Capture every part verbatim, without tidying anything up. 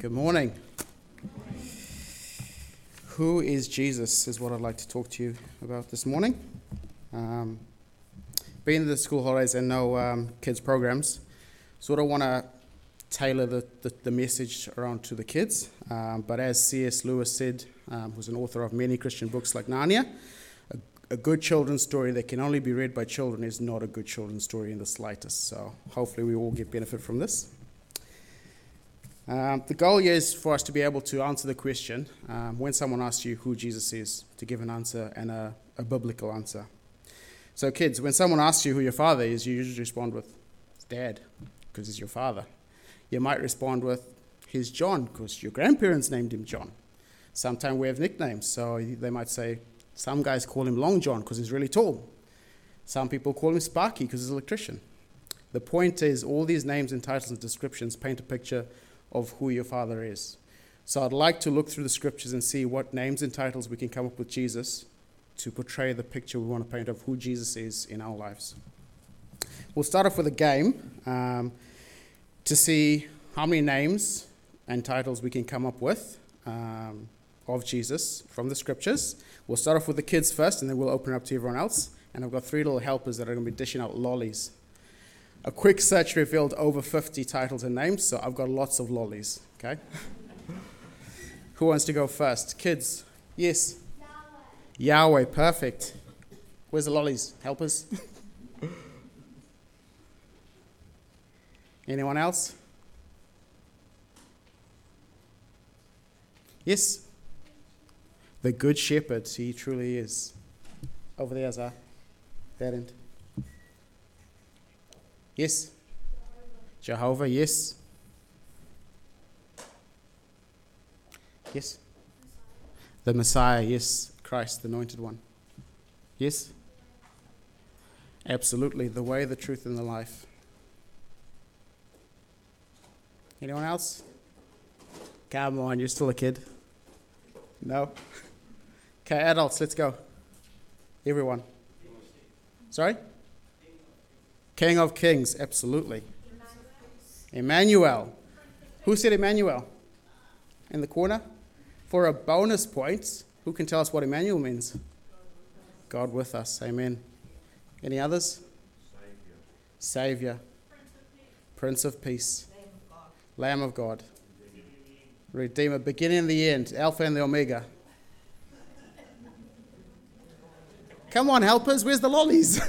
Good morning. Who is Jesus is what I'd like to talk to you about this morning. Um, being in the school holidays and no um, kids programs, sort of want to tailor the, the, the message around to the kids. Um, but as C S Lewis said, um, who's an author of many Christian books like Narnia, a, a good children's story that can only be read by children is not a good children's story in the slightest. So hopefully we all get benefit from this. Um, the goal here is for us to be able to answer the question um, when someone asks you who Jesus is, to give an answer and a, a biblical answer. So kids, when someone asks you who your father is, you usually respond with, "It's Dad," because he's your father. You might respond with, "He's John," because your grandparents named him John. Sometimes we have nicknames, so they might say, some guys call him Long John because he's really tall. Some people call him Sparky because he's an electrician. The point is, all these names and titles and descriptions paint a picture of who your father is. So I'd like to look through the scriptures and see what names and titles we can come up with Jesus to portray the picture we want to paint of who Jesus is in our lives. We'll start off with a game um, to see how many names and titles we can come up with um, of Jesus from the scriptures. We'll start off with the kids first, and then we'll open it up to everyone else. And I've got three little helpers that are going to be dishing out lollies. A quick search revealed over fifty titles and names, so I've got lots of lollies, okay? Who wants to go first? Kids? Yes? Yahweh. Yahweh, perfect. Where's the lollies? Helpers? Anyone else? Yes? The Good Shepherd, he truly is. Over there, Zah. That end. Yes? Jehovah, yes? Yes? The Messiah, yes. Christ, the anointed one. Yes? Absolutely. The way, the truth, and the life. Anyone else? Come on, you're still a kid. No? Okay, adults, let's go. Everyone. Sorry? King of Kings, absolutely. Emmanuel. Who said Emmanuel? In the corner? For a bonus point, who can tell us what Emmanuel means? God with us, amen. Any others? Savior. Savior. Prince of Peace. Lamb of God. Redeemer, beginning and the end, Alpha and the Omega. Come on, helpers, where's the lollies?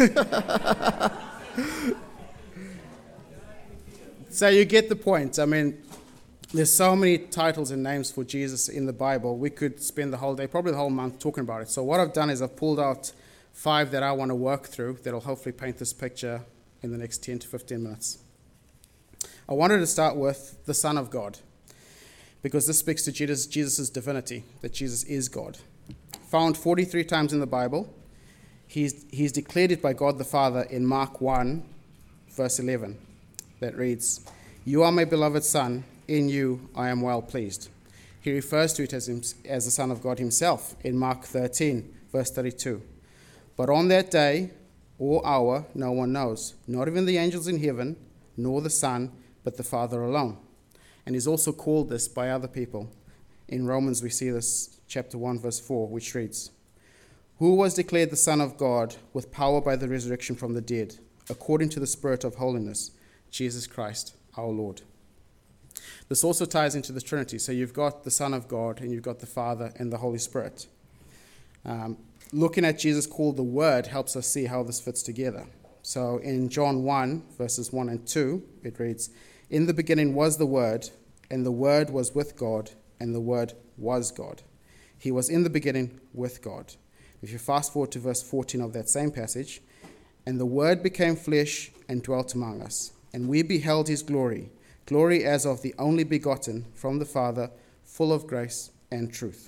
So you get the point. I mean, there's so many titles and names for Jesus in the Bible. We could spend the whole day, probably the whole month, talking about it. So what I've done is I've pulled out five that I want to work through that'll hopefully paint this picture in the next ten to fifteen minutes. I wanted to start with the Son of God, because this speaks to Jesus, Jesus' divinity, that Jesus is God. Found forty-three times in the Bible. He's, he's declared it by God the Father in Mark one, verse eleven, that reads, "You are my beloved Son, in you I am well pleased." He refers to it as, him, as the Son of God himself in Mark thirteen, verse thirty-two. "But on that day or hour no one knows, not even the angels in heaven, nor the Son, but the Father alone." And he's also called this by other people. In Romans we see this, chapter one, verse four, which reads, "Who was declared the Son of God with power by the resurrection from the dead, according to the Spirit of holiness, Jesus Christ, our Lord." This also ties into the Trinity. So you've got the Son of God, and you've got the Father and the Holy Spirit. Um, looking at Jesus called the Word helps us see how this fits together. So in John one, verses one and two, it reads, "In the beginning was the Word, and the Word was with God, and the Word was God. He was in the beginning with God." If you fast forward to verse fourteen of that same passage, "And the Word became flesh and dwelt among us, and we beheld his glory, glory as of the only begotten from the Father, full of grace and truth."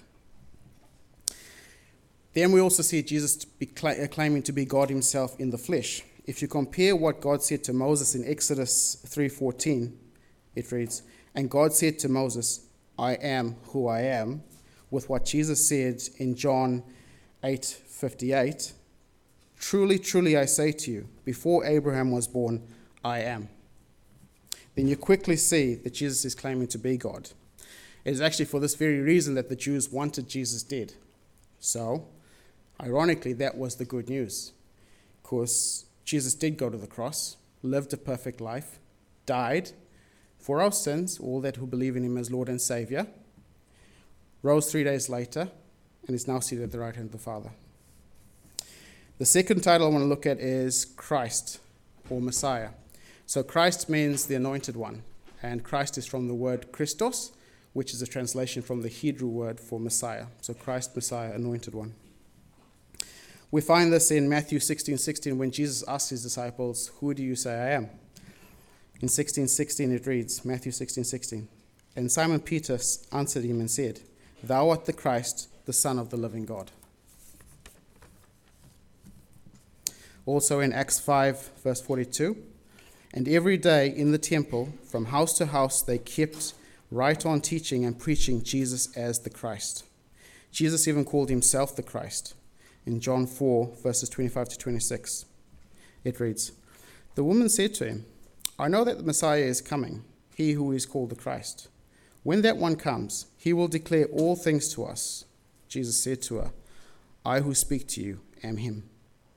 Then we also see Jesus be cla- claiming to be God himself in the flesh. If you compare what God said to Moses in Exodus three fourteen, it reads, "And God said to Moses, I am who I am," with what Jesus said in John eight fifty-eight, "Truly, truly I say to you, before Abraham was born, I am." Then you quickly see that Jesus is claiming to be God. It is actually for this very reason that the Jews wanted Jesus dead. So, ironically, that was the good news. Because Jesus did go to the cross, lived a perfect life, died for our sins, all that who believe in him as Lord and Savior, rose three days later, and is now seated at the right hand of the Father. The second title I want to look at is Christ, or Messiah. So Christ means the anointed one, and Christ is from the word Christos, which is a translation from the Hebrew word for Messiah. So Christ, Messiah, anointed one. We find this in Matthew sixteen sixteen when Jesus asked his disciples, "Who do you say I am?" In sixteen sixteen it reads, Matthew sixteen sixteen, "And Simon Peter answered him and said, 'Thou art the Christ, the Son of the living God.'" Also in Acts five, verse forty-two, "And every day in the temple, from house to house, they kept right on teaching and preaching Jesus as the Christ." Jesus even called himself the Christ. In John four, verses twenty-five to twenty-six, it reads, "The woman said to him, 'I know that the Messiah is coming, he who is called the Christ. When that one comes, he will declare all things to us.' Jesus said to her, 'I who speak to you am him.'"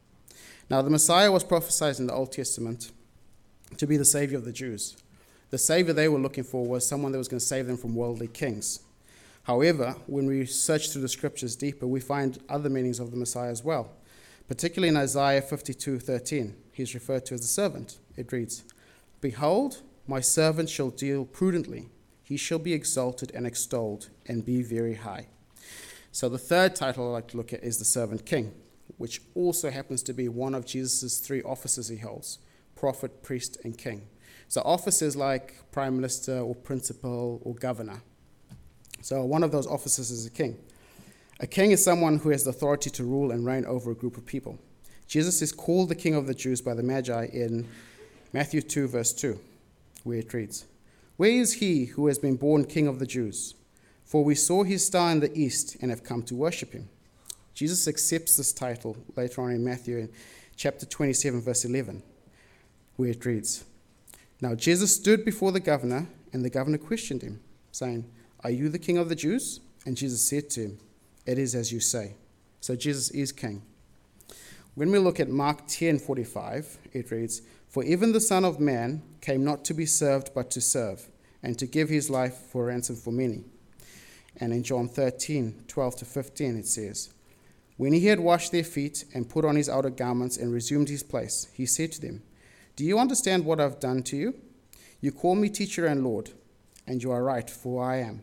Now the Messiah was prophesied in the Old Testament to be the Savior of the Jews. The Savior they were looking for was someone that was going to save them from worldly kings. However, when we search through the scriptures deeper, we find other meanings of the Messiah as well. Particularly in Isaiah fifty-two thirteen, he's referred to as a servant. It reads, "Behold, my servant shall deal prudently. He shall be exalted and extolled and be very high." So the third title I'd like to look at is the servant king, which also happens to be one of Jesus' three offices he holds: prophet, priest, and king. So offices like prime minister or principal or governor. So one of those offices is a king. A king is someone who has the authority to rule and reign over a group of people. Jesus is called the King of the Jews by the Magi in Matthew two, verse two, where it reads, "Where is he who has been born King of the Jews? For we saw his star in the east and have come to worship him." Jesus accepts this title later on in Matthew in chapter twenty-seven, verse eleven, where it reads, "Now Jesus stood before the governor, and the governor questioned him, saying, 'Are you the King of the Jews?' And Jesus said to him, 'It is as you say.'" So Jesus is king. When we look at Mark ten forty-five, it reads, "For even the Son of Man came not to be served, but to serve, and to give his life for a ransom for many." And in John thirteen twelve to fifteen, it says, "When he had washed their feet and put on his outer garments and resumed his place, he said to them, 'Do you understand what I've done to you? You call me teacher and Lord, and you are right, for I am.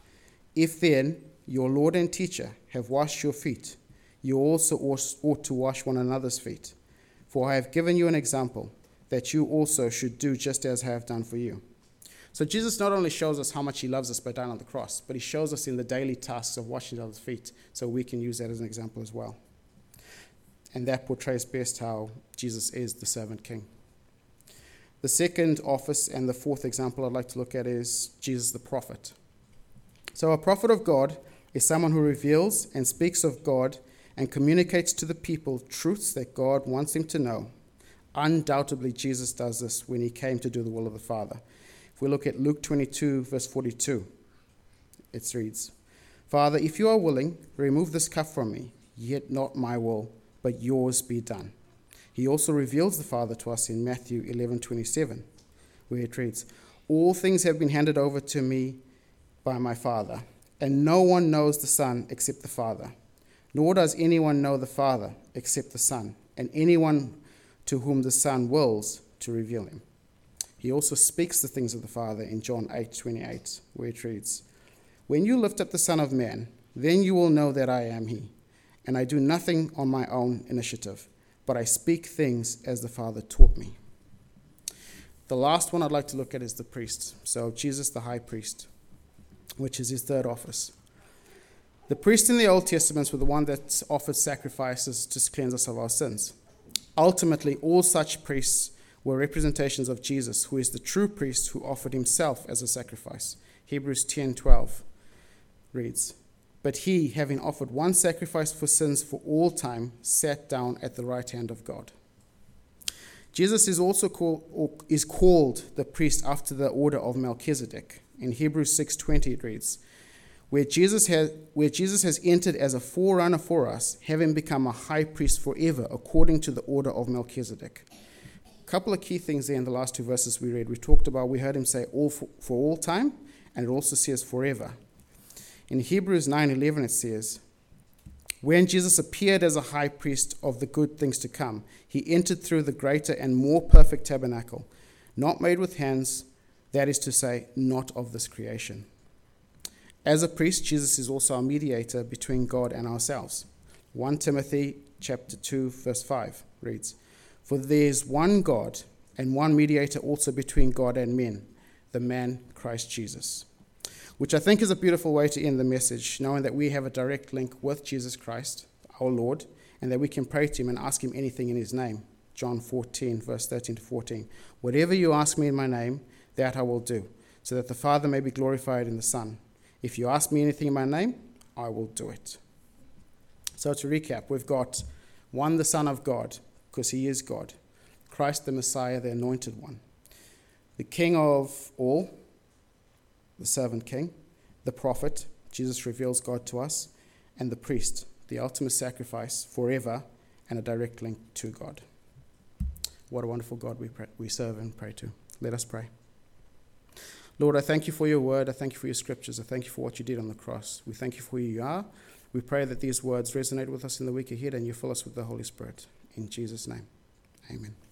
If then your Lord and teacher have washed your feet, you also ought to wash one another's feet. For I have given you an example, that you also should do just as I have done for you.'" So Jesus not only shows us how much he loves us by dying on the cross, but he shows us in the daily tasks of washing others' feet, so we can use that as an example as well. And that portrays best how Jesus is the servant king. The second office and the fourth example I'd like to look at is Jesus the prophet. So a prophet of God is someone who reveals and speaks of God and communicates to the people truths that God wants them to know. Undoubtedly, Jesus does this when he came to do the will of the Father. If we look at Luke twenty-two, verse forty-two, it reads, "Father, if you are willing, remove this cup from me, yet not my will, but yours be done." He also reveals the Father to us in Matthew eleven twenty-seven, where it reads, "All things have been handed over to me by my Father, and no one knows the Son except the Father, nor does anyone know the Father except the Son, and anyone to whom the Son wills to reveal him." He also speaks the things of the Father in John eight twenty-eight, where it reads, "When you lift up the Son of Man, then you will know that I am he, and I do nothing on my own initiative, but I speak things as the Father taught me." The last one I'd like to look at is the priest. So Jesus the high priest, which is his third office. The priests in the Old Testament were the one that offered sacrifices to cleanse us of our sins. Ultimately, all such priests were representations of Jesus, who is the true priest who offered himself as a sacrifice. Hebrews ten twelve reads, "But he, having offered one sacrifice for sins for all time, sat down at the right hand of God." Jesus is also called, or is called the priest after the order of Melchizedek. In Hebrews six twenty it reads, where Jesus has where Jesus has entered as a forerunner for us, having become a high priest forever, according to the order of Melchizedek. A couple of key things there in the last two verses we read. We talked about, we heard him say all for, for all time, and it also says forever. In Hebrews nine eleven it says, when Jesus appeared as a high priest of the good things to come, he entered through the greater and more perfect tabernacle, not made with hands, that is to say, not of this creation. As a priest, Jesus is also our mediator between God and ourselves. First Timothy chapter two, verse five reads, for there is one God and one mediator also between God and men, the man Christ Jesus. Which I think is a beautiful way to end the message, knowing that we have a direct link with Jesus Christ, our Lord, and that we can pray to him and ask him anything in his name. John fourteen, verse thirteen to fourteen. Whatever you ask me in my name, that I will do, so that the Father may be glorified in the Son. If you ask me anything in my name, I will do it. So to recap, we've got one, the Son of God, because he is God. Christ the Messiah, the Anointed One. The King of all, the servant king, the prophet, Jesus reveals God to us, and the priest, the ultimate sacrifice forever and a direct link to God. What a wonderful God we pray, we serve and pray to. Let us pray. Lord, I thank you for your word. I thank you for your scriptures. I thank you for what you did on the cross. We thank you for who you are. We pray that these words resonate with us in the week ahead and you fill us with the Holy Spirit. In Jesus' name, amen.